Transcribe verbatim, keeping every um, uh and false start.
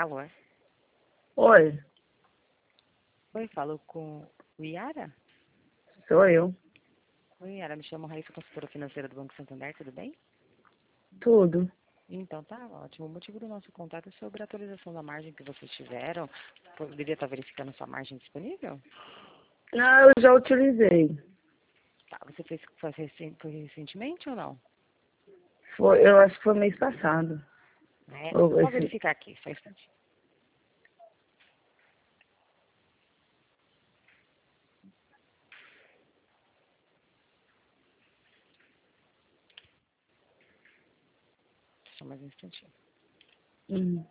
calor. Oi, Oi, falo com o Iara? sou eu. Oi, Iara, me chamo Raíssa, consultora financeira do Banco Santander, tudo bem? Tudo. Então, tá ótimo. O motivo do nosso contato é sobre a atualização da margem que vocês tiveram. Poderia estar verificando sua margem disponível? Ah, eu já utilizei. Tá, você fez foi recen- foi recentemente ou não? Foi, eu acho que foi mês passado. É, Ou só esse, verificar aqui, só um instante. Só mais um instantinho. hum,